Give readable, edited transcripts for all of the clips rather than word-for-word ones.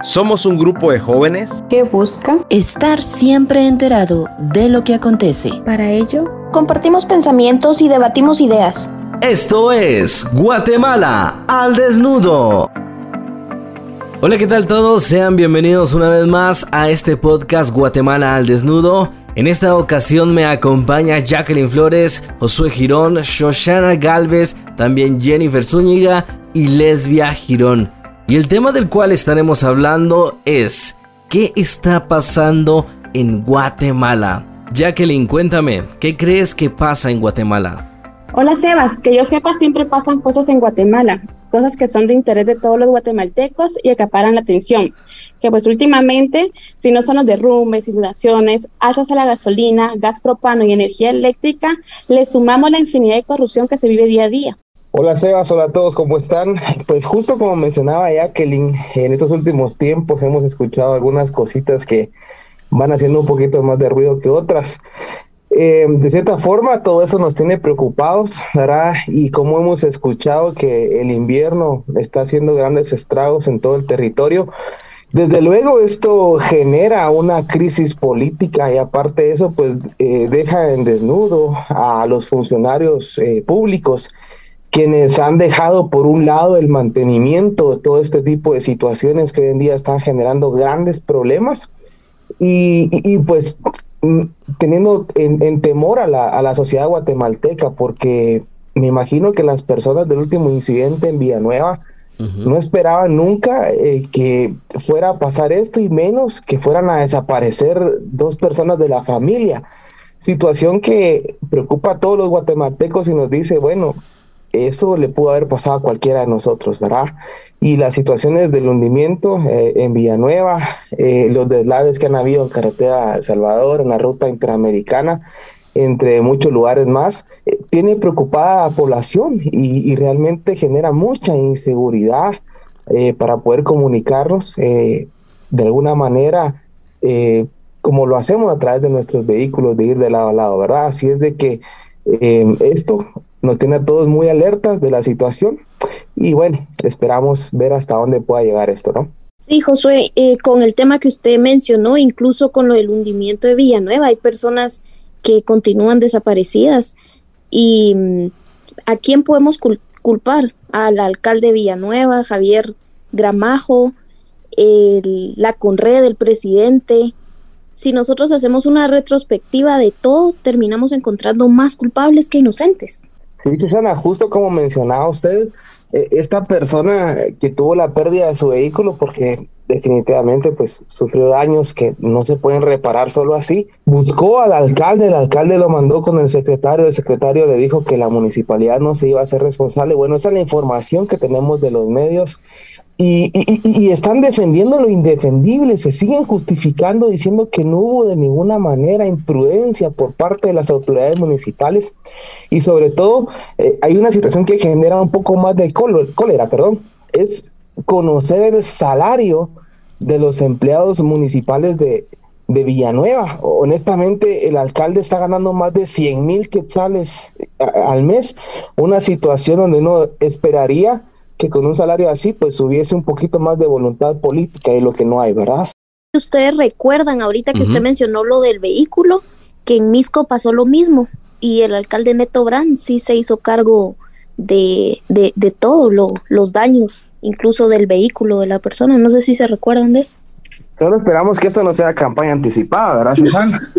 Somos un grupo de jóvenes que busca estar siempre enterado de lo que acontece. Para ello, compartimos pensamientos y debatimos ideas. Esto es Guatemala al Desnudo. Hola, ¿qué tal todos? Sean bienvenidos una vez más a este podcast Guatemala al Desnudo. En esta ocasión me acompaña Jacqueline Flores, Josué Girón, Shoshana Galvez, también Jennifer Zúñiga y Lesbia Girón. Y el tema del cual estaremos hablando es ¿qué está pasando en Guatemala? Jacqueline, cuéntame, ¿qué crees que pasa en Guatemala? Hola Sebas, que yo sepa siempre pasan cosas en Guatemala, cosas que son de interés de todos los guatemaltecos y acaparan la atención, que pues últimamente, si no son los derrumbes, inundaciones, alzas a la gasolina, gas propano y energía eléctrica, le sumamos la infinidad de corrupción que se vive día a día. Hola Sebas, hola a todos, ¿cómo están? Pues justo como mencionaba Jacqueline, en estos últimos tiempos hemos escuchado algunas cositas que van haciendo un poquito más de ruido que otras. De cierta forma todo eso nos tiene preocupados, ¿verdad? Y como hemos escuchado que el invierno está haciendo grandes estragos en todo el territorio, desde luego esto genera una crisis política y aparte de eso pues deja en desnudo a los funcionarios públicos, quienes han dejado por un lado el mantenimiento de todo este tipo de situaciones que hoy en día están generando grandes problemas y pues teniendo en temor a la sociedad guatemalteca, porque me imagino que las personas del último incidente en Villanueva no esperaban nunca que fuera a pasar esto y menos que fueran a desaparecer dos personas de la familia, situación que preocupa a todos los guatemaltecos y nos dice, bueno, eso le pudo haber pasado a cualquiera de nosotros, ¿verdad? Y las situaciones del hundimiento en Villanueva, los deslaves que han habido en carretera El Salvador, en la ruta interamericana, entre muchos lugares más, tiene preocupada a la población y realmente genera mucha inseguridad para poder comunicarnos de alguna manera, como lo hacemos a través de nuestros vehículos, de ir de lado a lado, ¿verdad? Así es de que esto nos tiene a todos muy alertas de la situación y bueno, esperamos ver hasta dónde pueda llegar esto, ¿no? Sí, Josué, con el tema que usted mencionó, incluso con lo del hundimiento de Villanueva, hay personas que continúan desaparecidas y ¿a quién podemos culpar? Al alcalde de Villanueva, Javier Gramajo, la Conred, el presidente. Si nosotros hacemos una retrospectiva de todo, terminamos encontrando más culpables que inocentes. Sí, Susana, justo como mencionaba usted, esta persona que tuvo la pérdida de su vehículo porque definitivamente pues sufrió daños que no se pueden reparar solo así, buscó al alcalde, el alcalde lo mandó con el secretario le dijo que la municipalidad no se iba a hacer responsable. Bueno, esa es la información que tenemos de los medios. Y están defendiendo lo indefendible, se siguen justificando diciendo que no hubo de ninguna manera imprudencia por parte de las autoridades municipales y sobre todo hay una situación que genera un poco más de cólera, es conocer el salario de los empleados municipales de Villanueva. Honestamente, el alcalde está ganando más de 100,000 quetzales al mes, una situación donde uno esperaría que con un salario así pues hubiese un poquito más de voluntad política y lo que no hay, ¿verdad? Ustedes recuerdan ahorita que usted mencionó lo del vehículo, que en Misco pasó lo mismo y el alcalde Neto Brand sí se hizo cargo de todo los daños, incluso del vehículo de la persona. No sé si se recuerdan de eso. Solo esperamos que esto no sea campaña anticipada, ¿verdad, Susana?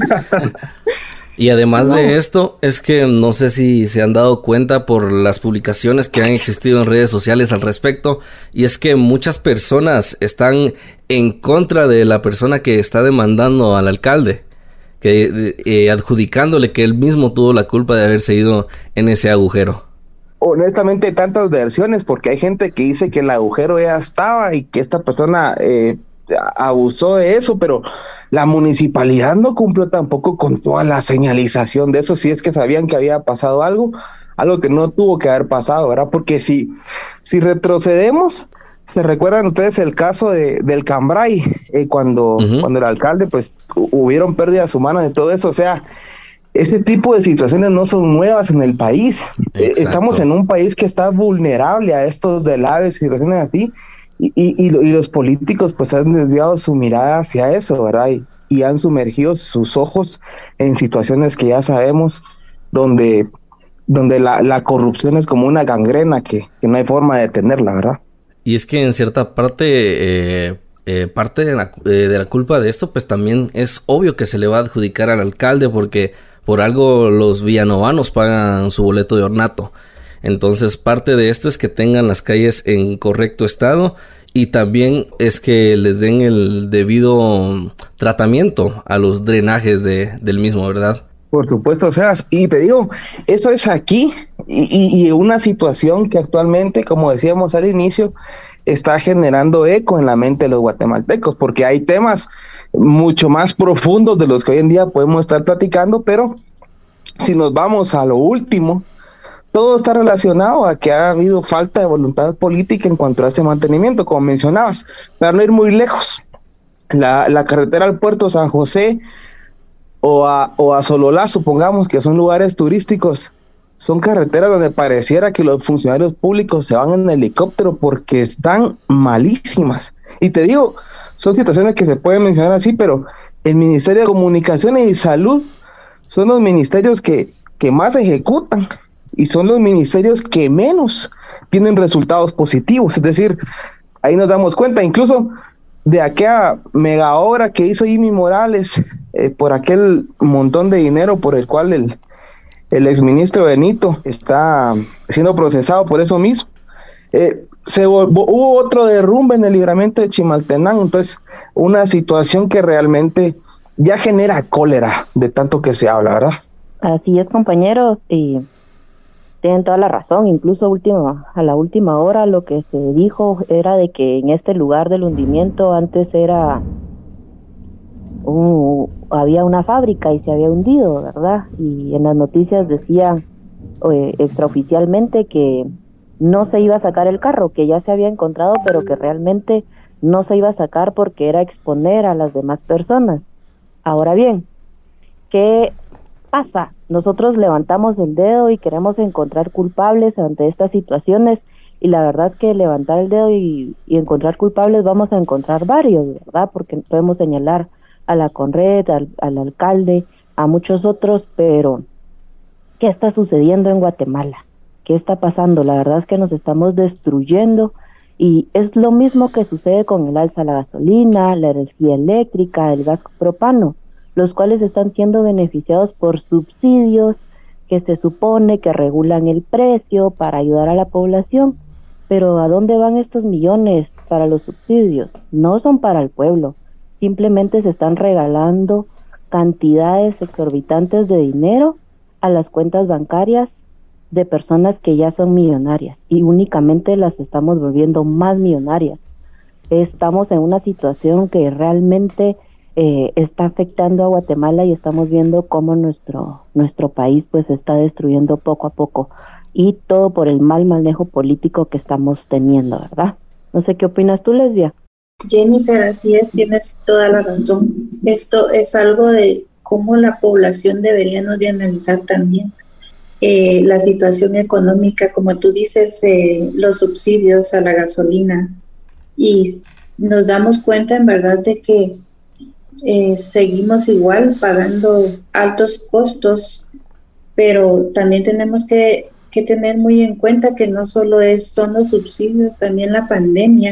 Y además de esto, es que no sé si se han dado cuenta por las publicaciones que han existido en redes sociales al respecto, y es que muchas personas están en contra de la persona que está demandando al alcalde, que adjudicándole que él mismo tuvo la culpa de haberse ido en ese agujero. Honestamente, tantas versiones, porque hay gente que dice que el agujero ya estaba y que esta persona abusó de eso, pero la municipalidad no cumplió tampoco con toda la señalización de eso, si es que sabían que había pasado algo que no tuvo que haber pasado, ¿verdad? Porque si retrocedemos, ¿se recuerdan ustedes el caso del Cambray? Cuando el alcalde, pues, hubieron pérdidas humanas y todo eso, o sea, este tipo de situaciones no son nuevas en el país. Estamos en un país que está vulnerable a estos deslaves y situaciones así, Y los políticos pues han desviado su mirada hacia eso, ¿verdad? Y han sumergido sus ojos en situaciones que ya sabemos, donde la corrupción es como una gangrena que no hay forma de detenerla, ¿verdad? Y es que en cierta parte, parte de la culpa de esto, pues también es obvio que se le va a adjudicar al alcalde, porque por algo los villanovanos pagan su boleto de ornato. Entonces parte de esto es que tengan las calles en correcto estado, y también es que les den el debido tratamiento a los drenajes del mismo, ¿verdad? Por supuesto, Sebas, y te digo, eso es aquí, y una situación que actualmente, como decíamos al inicio, está generando eco en la mente de los guatemaltecos, porque hay temas mucho más profundos de los que hoy en día podemos estar platicando, pero si nos vamos a lo último, todo está relacionado a que ha habido falta de voluntad política en cuanto a este mantenimiento, como mencionabas. Para no ir muy lejos, la carretera al puerto San José o a Sololá, supongamos que son lugares turísticos, son carreteras donde pareciera que los funcionarios públicos se van en helicóptero porque están malísimas. Y te digo, son situaciones que se pueden mencionar así, pero el Ministerio de Comunicaciones y Salud son los ministerios que más ejecutan, y son los ministerios que menos tienen resultados positivos. Es decir, ahí nos damos cuenta, incluso de aquella mega obra que hizo Jimmy Morales, por aquel montón de dinero por el cual el exministro Benito está siendo procesado por eso mismo. Hubo otro derrumbe en el libramiento de Chimaltenango, entonces una situación que realmente ya genera cólera de tanto que se habla, ¿verdad? Así es, compañeros, y tienen toda la razón. Incluso a la última hora lo que se dijo era de que en este lugar del hundimiento antes había una fábrica y se había hundido, ¿verdad? Y en las noticias decía extraoficialmente que no se iba a sacar el carro, que ya se había encontrado, pero que realmente no se iba a sacar porque era exponer a las demás personas. Ahora bien, ¿qué pasa? Nosotros levantamos el dedo y queremos encontrar culpables ante estas situaciones, y la verdad es que levantar el dedo y encontrar culpables vamos a encontrar varios, ¿verdad? Porque podemos señalar a la Conred, al alcalde, a muchos otros, pero ¿qué está sucediendo en Guatemala? ¿Qué está pasando? La verdad es que nos estamos destruyendo, y es lo mismo que sucede con el alza de la gasolina, la energía eléctrica, el gas propano, los cuales están siendo beneficiados por subsidios que se supone que regulan el precio para ayudar a la población. Pero ¿a dónde van estos millones para los subsidios? No son para el pueblo, simplemente se están regalando cantidades exorbitantes de dinero a las cuentas bancarias de personas que ya son millonarias, y únicamente las estamos volviendo más millonarias. Estamos en una situación que realmente está afectando a Guatemala, y estamos viendo cómo nuestro país pues se está destruyendo poco a poco, y todo por el mal manejo político que estamos teniendo, ¿verdad? No sé qué opinas tú, Lesbia. Jennifer, así es, tienes toda la razón. Esto es algo de cómo la población deberíamos de analizar también la situación económica, como tú dices, los subsidios a la gasolina, y nos damos cuenta en verdad de que seguimos igual pagando altos costos, pero también tenemos que tener muy en cuenta que no solo son los subsidios, también la pandemia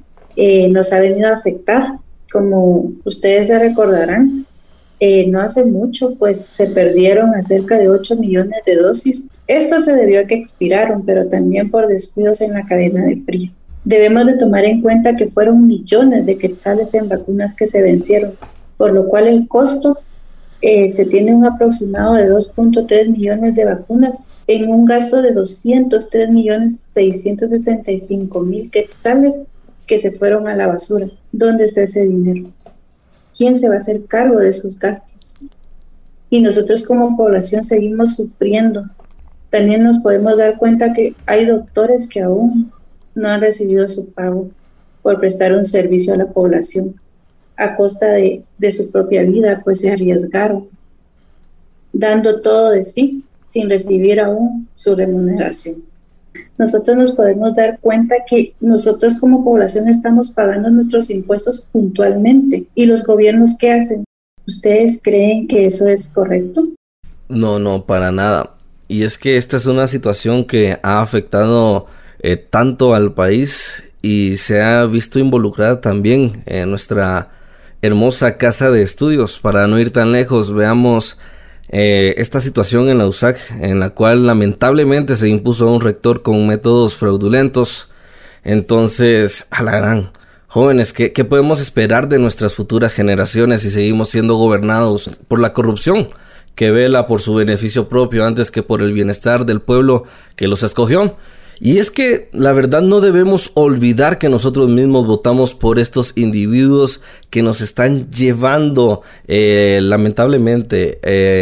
nos ha venido a afectar. Como ustedes se recordarán, no hace mucho pues se perdieron a cerca de 8 millones de dosis. Esto se debió a que expiraron, pero también por descuidos en la cadena de frío. Debemos de tomar en cuenta que fueron millones de quetzales en vacunas que se vencieron, por lo cual el costo se tiene un aproximado de 2.3 millones de vacunas en un gasto de 203.665.000 quetzales que se fueron a la basura. ¿Dónde está ese dinero? ¿Quién se va a hacer cargo de esos gastos? Y nosotros como población seguimos sufriendo. También nos podemos dar cuenta que hay doctores que aún no han recibido su pago por prestar un servicio a la población. A costa de su propia vida, pues se arriesgaron, dando todo de sí, sin recibir aún su remuneración. nosotros nos podemos dar cuenta que nosotros como población estamos pagando nuestros impuestos puntualmente. ¿Y los gobiernos qué hacen? ¿Ustedes creen que eso es correcto? No, para nada. Y es que esta es una situación que ha afectado tanto al país y se ha visto involucrada también en nuestra hermosa casa de estudios. Para no ir tan lejos, veamos esta situación en la USAC, en la cual lamentablemente se impuso un rector con métodos fraudulentos. Entonces, a la gran, jóvenes, ¿qué podemos esperar de nuestras futuras generaciones si seguimos siendo gobernados por la corrupción, que vela por su beneficio propio antes que por el bienestar del pueblo que los escogió? Y es que la verdad no debemos olvidar que nosotros mismos votamos por estos individuos que nos están llevando lamentablemente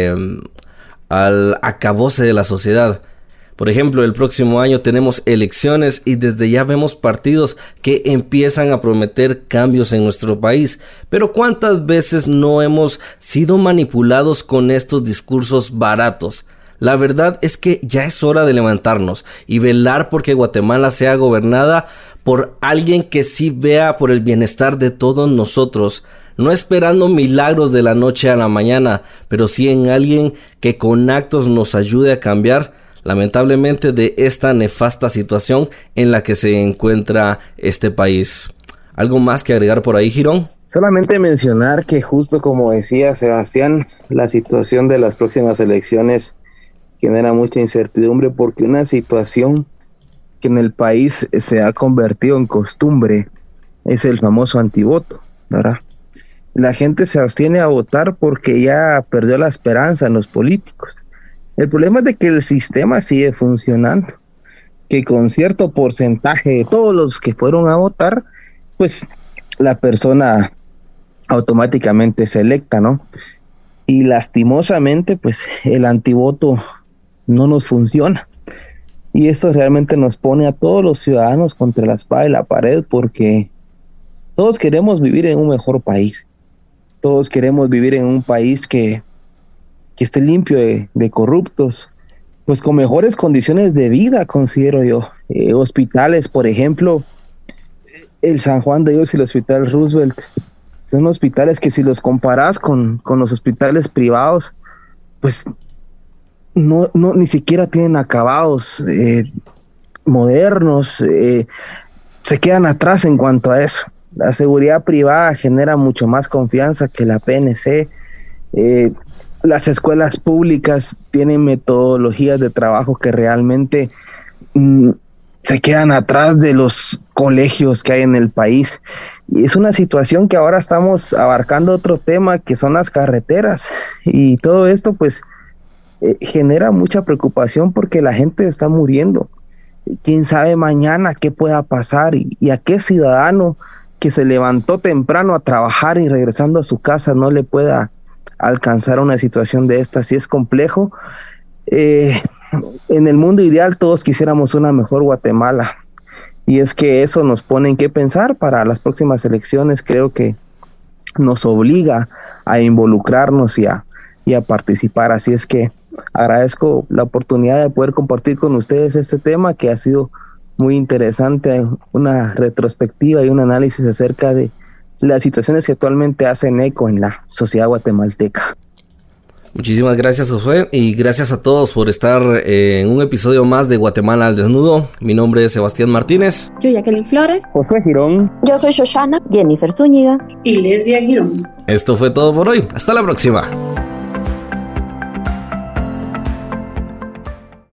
al acabose de la sociedad. Por ejemplo, el próximo año tenemos elecciones y desde ya vemos partidos que empiezan a prometer cambios en nuestro país. Pero ¿cuántas veces no hemos sido manipulados con estos discursos baratos? La verdad es que ya es hora de levantarnos y velar porque Guatemala sea gobernada por alguien que sí vea por el bienestar de todos nosotros, no esperando milagros de la noche a la mañana, pero sí en alguien que con actos nos ayude a cambiar, lamentablemente, de esta nefasta situación en la que se encuentra este país. ¿Algo más que agregar por ahí, Girón? Solamente mencionar que justo como decía Sebastián, la situación de las próximas elecciones genera mucha incertidumbre porque una situación que en el país se ha convertido en costumbre es el famoso antivoto, ¿verdad? La gente se abstiene a votar porque ya perdió la esperanza en los políticos. El problema es de que el sistema sigue funcionando, que con cierto porcentaje de todos los que fueron a votar, pues la persona automáticamente es electa, ¿no? Y lastimosamente, pues el antivoto no nos funciona. Y esto realmente nos pone a todos los ciudadanos contra la espada y la pared, porque todos queremos vivir en un mejor país. Todos queremos vivir en un país que esté limpio de corruptos, pues con mejores condiciones de vida, considero yo. Hospitales, por ejemplo, el San Juan de Dios y el Hospital Roosevelt, son hospitales que si los comparas con los hospitales privados, pues no ni siquiera tienen acabados modernos, se quedan atrás en cuanto a eso. La seguridad privada genera mucho más confianza que la PNC. Las escuelas públicas tienen metodologías de trabajo que realmente se quedan atrás de los colegios que hay en el país. Y es una situación que ahora estamos abarcando otro tema, que son las carreteras. Y todo esto pues genera mucha preocupación porque la gente está muriendo. Quién sabe mañana qué pueda pasar y a qué ciudadano que se levantó temprano a trabajar y regresando a su casa no le pueda alcanzar una situación de esta. Si es complejo. En el mundo ideal todos quisiéramos una mejor Guatemala, y es que eso nos pone en qué pensar para las próximas elecciones. Creo que nos obliga a involucrarnos y a participar. Así es que agradezco la oportunidad de poder compartir con ustedes este tema, que ha sido muy interesante, una retrospectiva y un análisis acerca de las situaciones que actualmente hacen eco en la sociedad guatemalteca. Muchísimas gracias, Josué, y gracias a todos por estar en un episodio más de Guatemala al Desnudo. Mi nombre es Sebastián Martínez. Yo, Jacqueline Flores. Josué Girón. Yo soy Shoshana. Jennifer Zúñiga. Y Lesbia Girón. Esto fue todo por hoy. Hasta la próxima.